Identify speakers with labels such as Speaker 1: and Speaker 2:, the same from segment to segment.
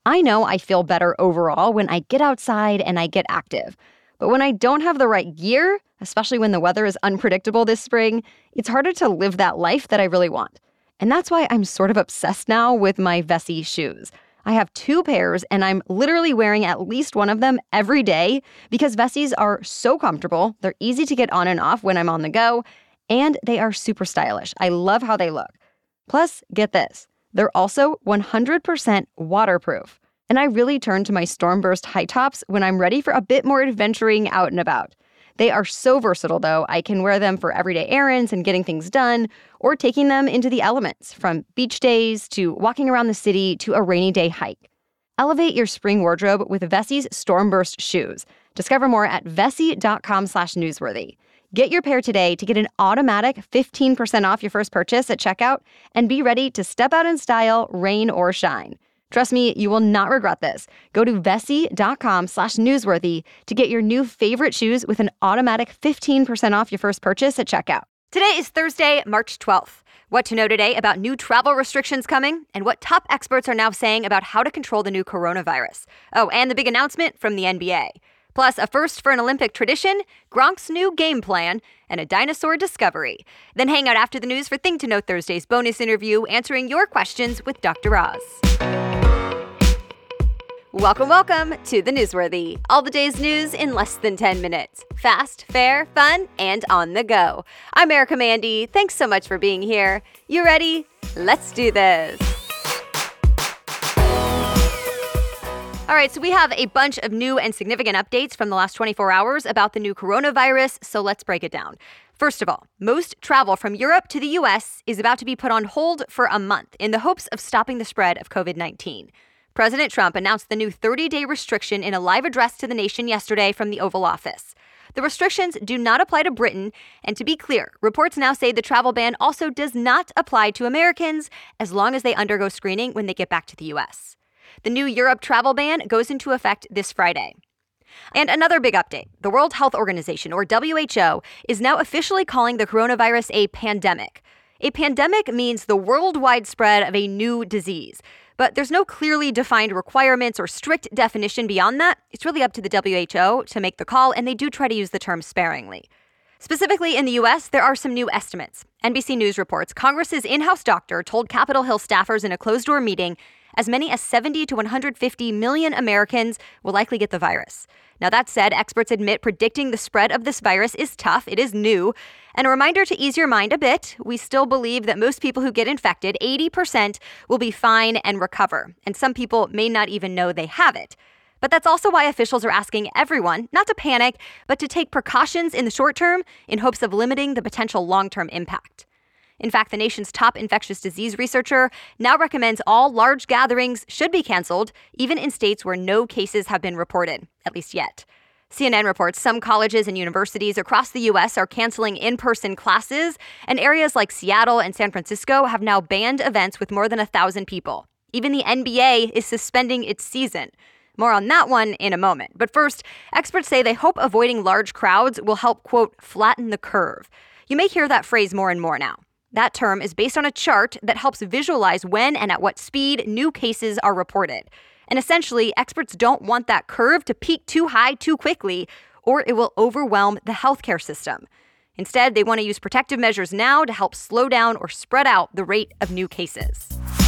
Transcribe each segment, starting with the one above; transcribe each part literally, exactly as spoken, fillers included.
Speaker 1: I know I feel better overall when I get outside and I get active. But when I don't have the right gear, especially when the weather is unpredictable this spring, it's harder to live that life that I really want. And that's why I'm sort of obsessed now with my Vessi shoes. I have two pairs, and I'm literally wearing at least one of them every day because Vessis are so comfortable, they're easy to get on and off when I'm on the go, and they are super stylish. I love how they look. Plus, get this, they're also one hundred percent waterproof. And I really turn to my Stormburst high tops when I'm ready for a bit more adventuring out and about. They are so versatile, though. I can wear them for everyday errands and getting things done, or taking them into the elements, from beach days to walking around the city to a rainy day hike. Elevate your spring wardrobe with Vessi's Stormburst shoes. Discover more at vessi.com slash newsworthy. Get your pair today to get an automatic fifteen percent off your first purchase at checkout and be ready to step out in style, rain or shine. Trust me, you will not regret this. Go to vessi.com slash newsworthy to get your new favorite shoes with an automatic fifteen percent off your first purchase at checkout.
Speaker 2: Today is Thursday, March twelfth. What to know today about new travel restrictions coming and what top experts are now saying about how to control the new coronavirus. Oh, and the big announcement from the N B A. Plus, a first for an Olympic tradition, Gronk's new game plan, and a dinosaur discovery. Then hang out after the news for Thing to Know Thursday's bonus interview answering your questions with Doctor Oz. Welcome, welcome to The Newsworthy. All the day's news in less than ten minutes. Fast, fair, fun, and on the go. I'm Erica Mandy. Thanks so much for being here. You ready? Let's do this. All right, so we have a bunch of new and significant updates from the last twenty-four hours about the new coronavirus, so let's break it down. First of all, most travel from Europe to the U S is about to be put on hold for a month in the hopes of stopping the spread of covid nineteen. President Trump announced the new thirty-day restriction in a live address to the nation yesterday from the Oval Office. The restrictions do not apply to Britain, and to be clear, reports now say the travel ban also does not apply to Americans as long as they undergo screening when they get back to the U S. The new Europe travel ban goes into effect this Friday. And another big update. The World Health Organization, or W H O, is now officially calling the coronavirus a pandemic. A pandemic means the worldwide spread of a new disease. But there's no clearly defined requirements or strict definition beyond that. It's really up to the W H O to make the call, and they do try to use the term sparingly. Specifically in the U S, there are some new estimates. N B C News reports Congress's in-house doctor told Capitol Hill staffers in a closed-door meeting as many as seventy to one hundred fifty million Americans will likely get the virus. Now, that said, experts admit predicting the spread of this virus is tough. It is new. And a reminder to ease your mind a bit, we still believe that most people who get infected, eighty percent, will be fine and recover. And some people may not even know they have it. But that's also why officials are asking everyone not to panic, but to take precautions in the short term in hopes of limiting the potential long-term impact. In fact, the nation's top infectious disease researcher now recommends all large gatherings should be canceled, even in states where no cases have been reported, at least yet. C N N reports some colleges and universities across the U S are canceling in-person classes, and areas like Seattle and San Francisco have now banned events with more than a thousand people. Even the N B A is suspending its season. More on that one in a moment. But first, experts say they hope avoiding large crowds will help, quote, flatten the curve. You may hear that phrase more and more now. That term is based on a chart that helps visualize when and at what speed new cases are reported. And essentially, experts don't want that curve to peak too high too quickly, or it will overwhelm the healthcare system. Instead, they want to use protective measures now to help slow down or spread out the rate of new cases.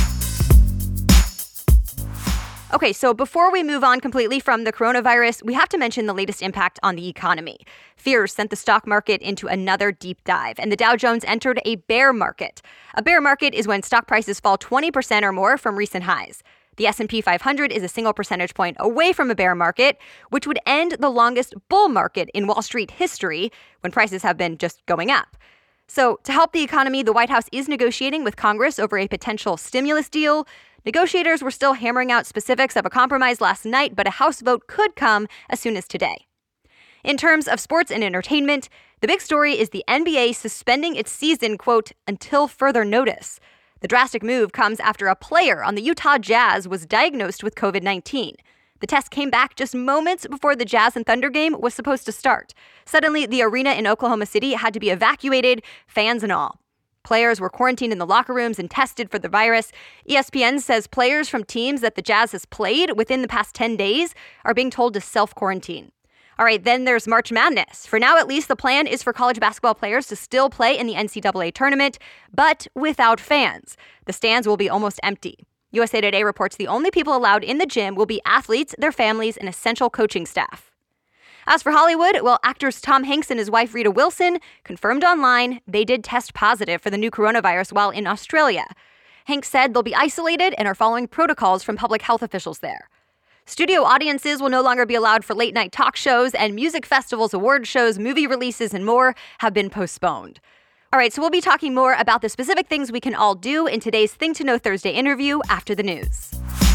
Speaker 2: Okay, so before we move on completely from the coronavirus, we have to mention the latest impact on the economy. Fears sent the stock market into another deep dive, and the Dow Jones entered a bear market. A bear market is when stock prices fall twenty percent or more from recent highs. The S and P five hundred is a single percentage point away from a bear market, which would end the longest bull market in Wall Street history when prices have been just going up. So to help the economy, the White House is negotiating with Congress over a potential stimulus deal. Negotiators were still hammering out specifics of a compromise last night, but a House vote could come as soon as today. In terms of sports and entertainment, the big story is the N B A suspending its season, quote, until further notice. The drastic move comes after a player on the Utah Jazz was diagnosed with covid nineteen. The test came back just moments before the Jazz and Thunder game was supposed to start. Suddenly, the arena in Oklahoma City had to be evacuated, fans and all. Players were quarantined in the locker rooms and tested for the virus. E S P N says players from teams that the Jazz has played within the past ten days are being told to self-quarantine. All right, then there's March Madness. For now, at least, the plan is for college basketball players to still play in the N C double A tournament, but without fans. The stands will be almost empty. U S A Today reports the only people allowed in the gym will be athletes, their families, and essential coaching staff. As for Hollywood, well, actors Tom Hanks and his wife Rita Wilson confirmed online they did test positive for the new coronavirus while in Australia. Hanks said they'll be isolated and are following protocols from public health officials there. Studio audiences will no longer be allowed for late-night talk shows, and music festivals, award shows, movie releases, and more have been postponed. All right, so we'll be talking more about the specific things we can all do in today's Thing to Know Thursday interview after the news.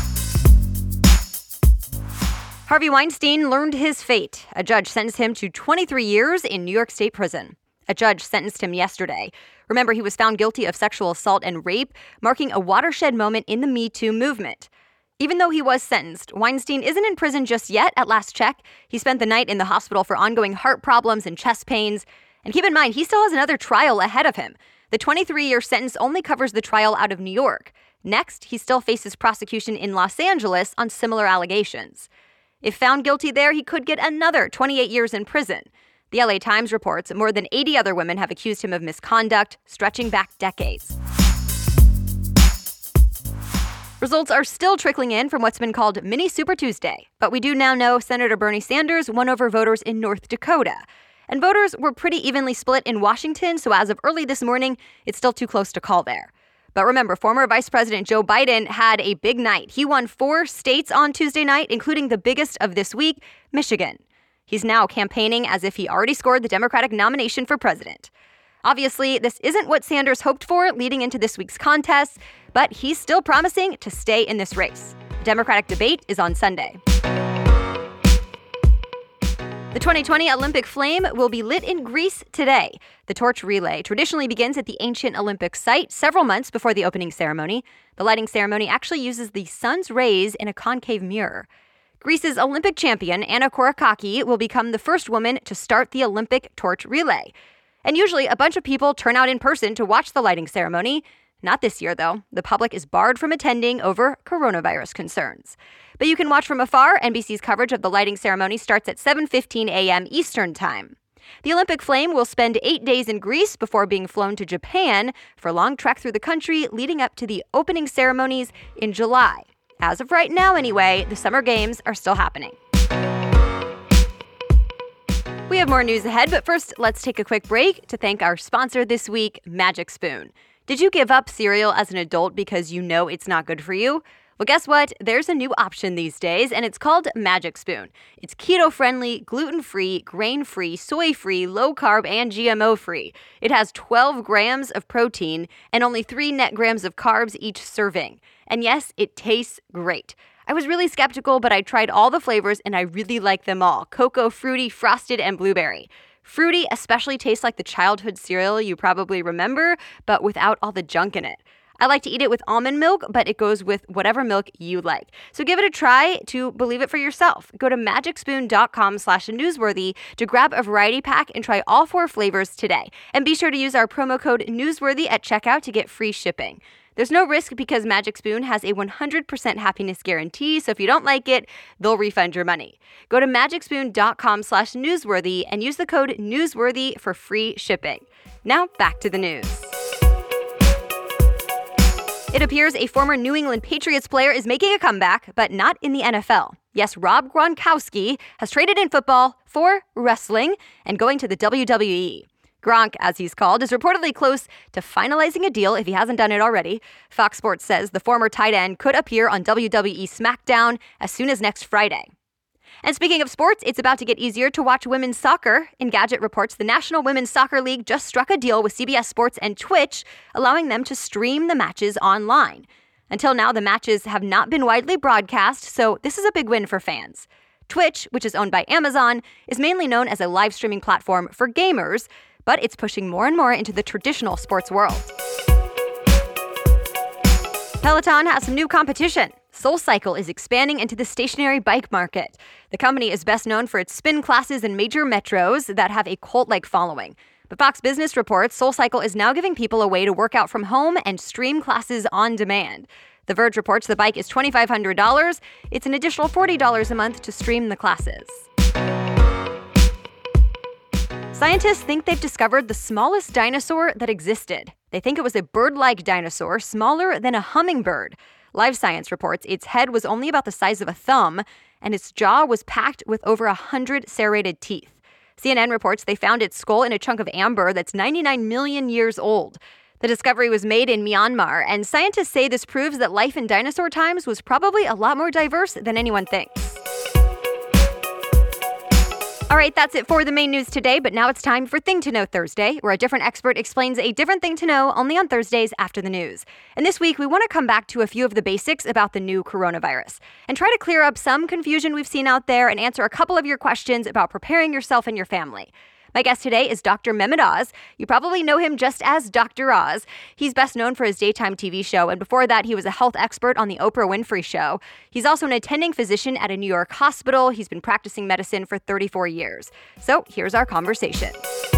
Speaker 2: Harvey Weinstein learned his fate. A judge sentenced him to twenty-three years in New York State prison. A judge sentenced him yesterday. Remember, he was found guilty of sexual assault and rape, marking a watershed moment in the Me Too movement. Even though he was sentenced, Weinstein isn't in prison just yet at last check. He spent the night in the hospital for ongoing heart problems and chest pains. And keep in mind, he still has another trial ahead of him. The twenty-three-year sentence only covers the trial out of New York. Next, he still faces prosecution in Los Angeles on similar allegations. If found guilty there, he could get another twenty-eight years in prison. The L A Times reports more than eighty other women have accused him of misconduct, stretching back decades. Results are still trickling in from what's been called Mini Super Tuesday, but we do now know Senator Bernie Sanders won over voters in North Dakota. And voters were pretty evenly split in Washington, so as of early this morning, it's still too close to call there. But remember, former Vice President Joe Biden had a big night. He won four states on Tuesday night, including the biggest of this week, Michigan. He's now campaigning as if he already scored the Democratic nomination for president. Obviously, this isn't what Sanders hoped for leading into this week's contest, but he's still promising to stay in this race. The Democratic debate is on Sunday. The twenty twenty Olympic flame will be lit in Greece today. The torch relay traditionally begins at the ancient Olympic site several months before the opening ceremony. The lighting ceremony actually uses the sun's rays in a concave mirror. Greece's Olympic champion, Anna Korakaki, will become the first woman to start the Olympic torch relay. And usually a bunch of people turn out in person to watch the lighting ceremony. Not this year, though. The public is barred from attending over coronavirus concerns. But you can watch from afar. N B C's coverage of the lighting ceremony starts at seven fifteen a.m. Eastern Time. The Olympic flame will spend eight days in Greece before being flown to Japan for a long trek through the country leading up to the opening ceremonies in July. As of right now, anyway, the Summer Games are still happening. We have more news ahead, but first, let's take a quick break to thank our sponsor this week, Magic Spoon. Did you give up cereal as an adult because you know it's not good for you? Well, guess what? There's a new option these days, and it's called Magic Spoon. It's keto-friendly, gluten-free, grain-free, soy-free, low-carb, and G M O-free. It has twelve grams of protein and only three net grams of carbs each serving. And yes, it tastes great. I was really skeptical, but I tried all the flavors, and I really like them all. Cocoa, fruity, frosted, and blueberry. Fruity especially tastes like the childhood cereal you probably remember, but without all the junk in it. I like to eat it with almond milk, but it goes with whatever milk you like. So give it a try to believe it for yourself. Go to magicspoon.com slash newsworthy to grab a variety pack and try all four flavors today. And be sure to use our promo code newsworthy at checkout to get free shipping. There's no risk because Magic Spoon has a one hundred percent happiness guarantee, so if you don't like it, they'll refund your money. Go to magicspoon.com slash newsworthy and use the code newsworthy for free shipping. Now back to the news. It appears a former New England Patriots player is making a comeback, but not in the N F L. Yes, Rob Gronkowski has traded in football for wrestling and going to the W W E. Gronk, as he's called, is reportedly close to finalizing a deal if he hasn't done it already. Fox Sports says the former tight end could appear on W W E SmackDown as soon as next Friday. And speaking of sports, it's about to get easier to watch women's soccer. Engadget reports the National Women's Soccer League just struck a deal with C B S Sports and Twitch, allowing them to stream the matches online. Until now, the matches have not been widely broadcast, so this is a big win for fans. Twitch, which is owned by Amazon, is mainly known as a live streaming platform for gamers, but it's pushing more and more into the traditional sports world. Peloton has some new competition. SoulCycle is expanding into the stationary bike market. The company is best known for its spin classes in major metros that have a cult-like following. But Fox Business reports SoulCycle is now giving people a way to work out from home and stream classes on demand. The Verge reports the bike is two thousand five hundred dollars. It's an additional forty dollars a month to stream the classes. Scientists think they've discovered the smallest dinosaur that existed. They think it was a bird-like dinosaur, smaller than a hummingbird. Live Science reports its head was only about the size of a thumb, and its jaw was packed with over one hundred serrated teeth. C N N reports they found its skull in a chunk of amber that's ninety-nine million years old. The discovery was made in Myanmar, and scientists say this proves that life in dinosaur times was probably a lot more diverse than anyone thinks. All right, that's it for the main news today, but now it's time for Thing to Know Thursday, where a different expert explains a different thing to know only on Thursdays after the news. And this week, we want to come back to a few of the basics about the new coronavirus and try to clear up some confusion we've seen out there and answer a couple of your questions about preparing yourself and your family. My guest today is Doctor Mehmet Oz. You probably know him just as Doctor Oz. He's best known for his daytime T V show, and before that, he was a health expert on the Oprah Winfrey Show. He's also an attending physician at a New York hospital. He's been practicing medicine for thirty-four years. So here's our conversation.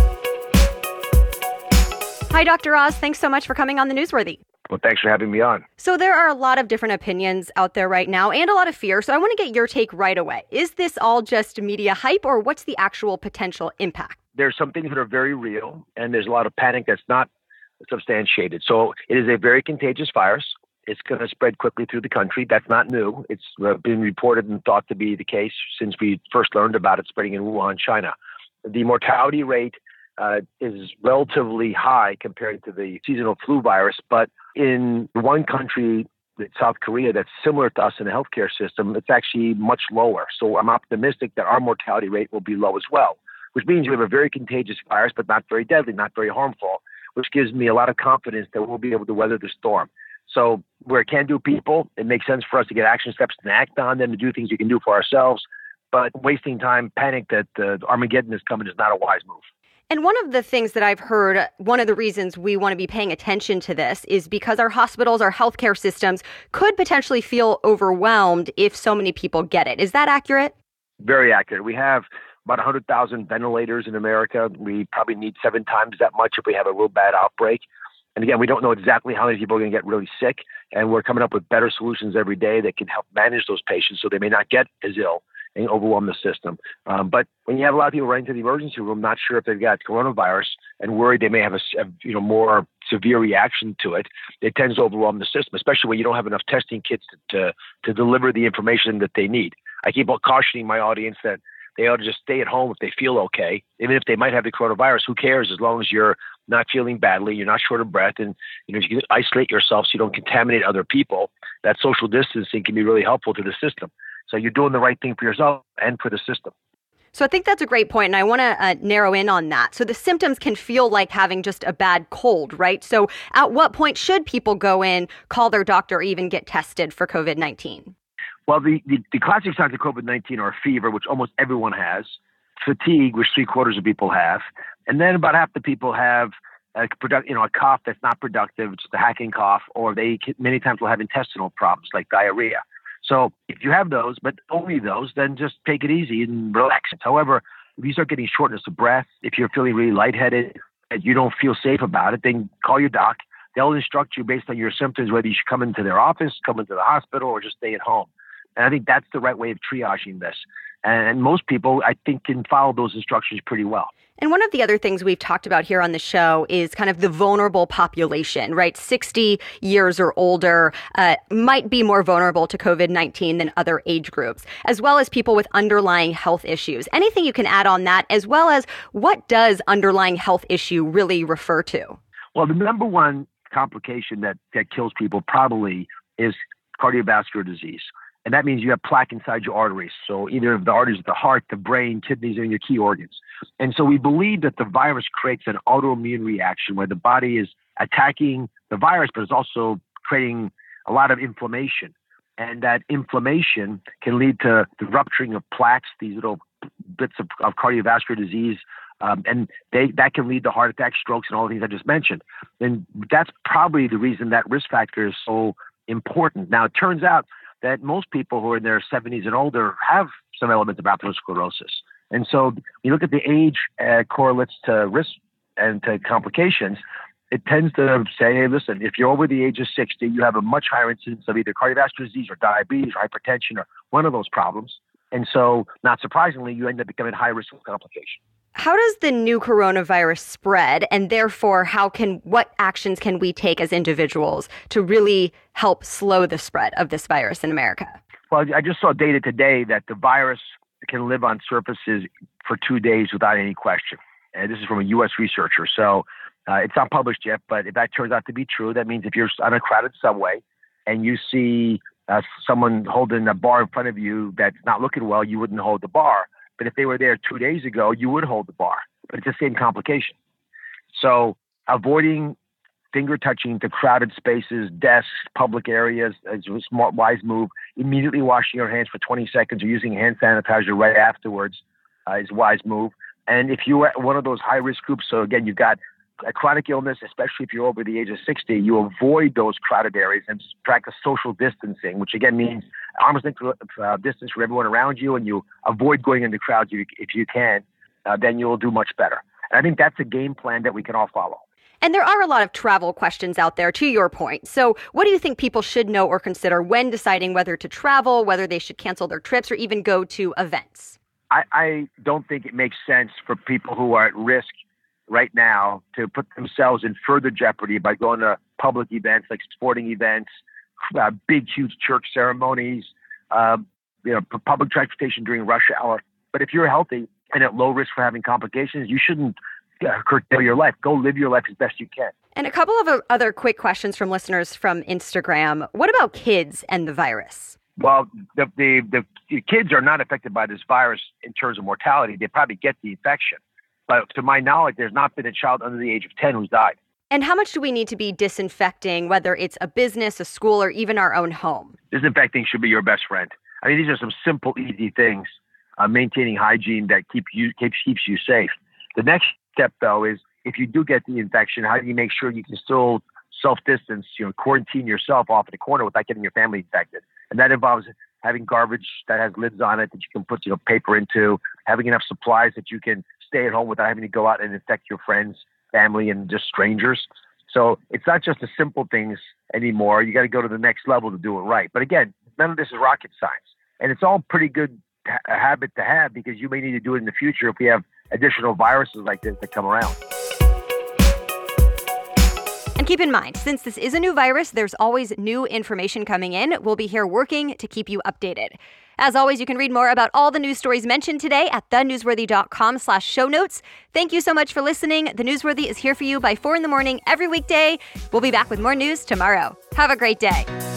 Speaker 2: Hi, Doctor Oz. Thanks so much for coming on the Newsworthy.
Speaker 3: Well, thanks for having me on.
Speaker 2: So there are a lot of different opinions out there right now and a lot of fear. So I want to get your take right away. Is this all just media hype, or what's the actual potential impact?
Speaker 3: There's some things that are very real, and there's a lot of panic that's not substantiated. So it is a very contagious virus. It's going to spread quickly through the country. That's not new. It's uh, been reported and thought to be the case since we first learned about it spreading in Wuhan, China. The mortality rate uh, is relatively high compared to the seasonal flu virus, but in one country, South Korea, that's similar to us in the healthcare system, it's actually much lower. So I'm optimistic that our mortality rate will be low as well, which means we have a very contagious virus, but not very deadly, not very harmful, which gives me a lot of confidence that we'll be able to weather the storm. So where it can do people, it makes sense for us to get action steps and act on them, to do things we can do for ourselves. But wasting time, panic that uh, Armageddon is coming is not a wise move.
Speaker 2: And one of the things that I've heard, one of the reasons we want to be paying attention to this is because our hospitals, our healthcare systems could potentially feel overwhelmed if so many people get it. Is that accurate?
Speaker 3: Very accurate. We have about one hundred thousand ventilators in America. We probably need seven times that much if we have a real bad outbreak. And again, we don't know exactly how many people are going to get really sick. And we're coming up with better solutions every day that can help manage those patients so they may not get as ill and overwhelm the system. Um, but when you have a lot of people running to the emergency room, not sure if they've got coronavirus and worried they may have a, a you know more severe reaction to it, it tends to overwhelm the system, especially when you don't have enough testing kits to, to, to deliver the information that they need. I keep cautioning my audience that they ought to just stay at home if they feel okay. Even if they might have the coronavirus, who cares, as long as you're not feeling badly, you're not short of breath, and you know if you can isolate yourself so you don't contaminate other people, that social distancing can be really helpful to the system. So you're doing the right thing for yourself and for the system.
Speaker 2: So I think that's a great point, and I want to uh, narrow in on that. So the symptoms can feel like having just a bad cold, right? So at what point should people go in, call their doctor, or even get tested for covid nineteen?
Speaker 3: Well, the, the, the classic signs of covid nineteen are fever, which almost everyone has, fatigue, which three quarters of people have, and then about half the people have a, product, you know, a cough that's not productive, just a hacking cough, or they many times will have intestinal problems like diarrhea. So if you have those, but only those, then just take it easy and relax. However, if you start getting shortness of breath, if you're feeling really lightheaded, and you don't feel safe about it, then call your doc. They'll instruct you based on your symptoms, whether you should come into their office, come into the hospital, or just stay at home. And I think that's the right way of triaging this. And most people, I think, can follow those instructions pretty well.
Speaker 2: And one of the other things we've talked about here on the show is kind of the vulnerable population, right? sixty years or older uh, might be more vulnerable to covid nineteen than other age groups, as well as people with underlying health issues. Anything you can add on that, as well as what does underlying health issue really refer to?
Speaker 3: Well, the number one complication that, that kills people probably is cardiovascular disease. And that means you have plaque inside your arteries. So either the arteries of the heart, the brain, kidneys, or your key organs. And so we believe that the virus creates an autoimmune reaction where the body is attacking the virus, but it's also creating a lot of inflammation. And that inflammation can lead to the rupturing of plaques, these little bits of, of cardiovascular disease. Um, and they, that can lead to heart attacks, strokes, and all the things I just mentioned. And that's probably the reason that risk factor is so important. Now, it turns out that most people who are in their seventies and older have some elements of atherosclerosis. And so you look at the age uh, correlates to risk and to complications, it tends to say, hey, listen, if you're over the age of sixty, you have a much higher incidence of either cardiovascular disease or diabetes or hypertension or one of those problems. And so, not surprisingly, you end up becoming high risk of complication.
Speaker 2: How does the new coronavirus spread? And therefore, how can what actions can we take as individuals to really help slow the spread of this virus in America?
Speaker 3: Well, I just saw data today that the virus can live on surfaces for two days without any question. And this is from a U S researcher. So uh, it's not published yet, but if that turns out to be true, that means if you're on a crowded subway and you see uh, someone holding a bar in front of you that's not looking well, you wouldn't hold the bar. But if they were there two days ago, you would hold the bar. But it's the same complication. So avoiding finger touching to crowded spaces, desks, public areas is a smart, wise move. Immediately washing your hands for twenty seconds or using hand sanitizer right afterwards uh, is a wise move. And if you are one of those high-risk groups, so again, you've got a chronic illness, especially if you're over the age of sixty, you avoid those crowded areas and practice social distancing, which again means arm's length uh, distance from everyone around you, and you avoid going into crowds if you can, uh, then you'll do much better. And I think that's a game plan that we can all follow.
Speaker 2: And there are a lot of travel questions out there, to your point. So what do you think people should know or consider when deciding whether to travel, whether they should cancel their trips or even go to events?
Speaker 3: I, I don't think it makes sense for people who are at risk right now to put themselves in further jeopardy by going to public events like sporting events, uh, big, huge church ceremonies, uh, you know, public transportation during rush hour. But if you're healthy and at low risk for having complications, you shouldn't uh, curtail your life. Go live your life as best you can.
Speaker 2: And a couple of other quick questions from listeners from Instagram. What about kids and the virus?
Speaker 3: Well, the, the, the, the kids are not affected by this virus in terms of mortality. They probably get the infection. But to my knowledge, there's not been a child under the age of ten who's died.
Speaker 2: And how much do we need to be disinfecting, whether it's a business, a school, or even our own home?
Speaker 3: Disinfecting should be your best friend. I mean, these are some simple, easy things. Uh, maintaining hygiene that keep you, keeps, keeps you safe. The next step, though, is if you do get the infection, how do you make sure you can still self-distance, you know, quarantine yourself off in the corner without getting your family infected? And that involves having garbage that has lids on it that you can put, you know, paper into, having enough supplies that you can stay at home without having to go out and infect your friends, family, and just strangers. So it's not just the simple things anymore. You got to go to the next level to do it right. But again, none of this is rocket science. And it's all pretty good ha- a habit to have because you may need to do it in the future if we have additional viruses like this that come around.
Speaker 2: And keep in mind, since this is a new virus, there's always new information coming in. We'll be here working to keep you updated. As always, you can read more about all the news stories mentioned today at thenewsworthy.com slash show notes. Thank you so much for listening. The Newsworthy is here for you by four in the morning every weekday. We'll be back with more news tomorrow. Have a great day.